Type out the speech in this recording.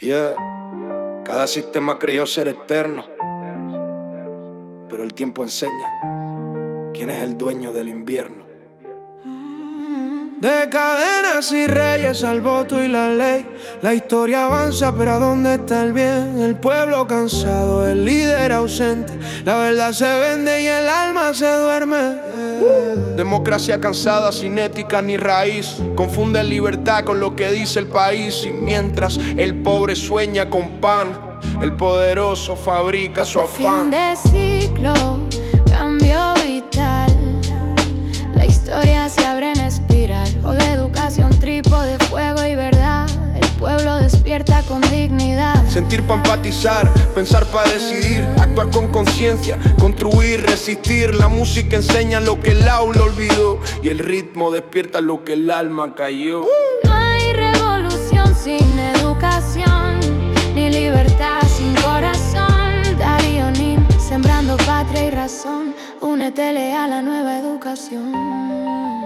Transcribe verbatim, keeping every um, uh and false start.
Yeah. Cada sistema creyó ser eterno, pero el tiempo enseña quién es el dueño del invierno. De cadenas y reyes al voto y la ley, la historia avanza, pero ¿a dónde está el bien? El pueblo cansado, el líder ausente, la verdad se vende y el alma se duerme. Democracia cansada, sin ética ni raíz, confunde libertad con lo que dice el país. Y mientras el pobre sueña con pan, el poderoso fabrica su afán. Fin de ciclo, cambio vital, la historia se abre en espiral. O de educación, trípode, fuego y verdad. El pueblo despierta con dignidad. Sentir para empatizar, pensar para decidir, actuar con conciencia, construir, resistir. La música enseña lo que el aula olvidó y el ritmo despierta lo que el alma cayó. No hay revolución sin educación, ni libertad sin corazón. Darío Nin, sembrando patria y razón. Únetele a la nueva educación.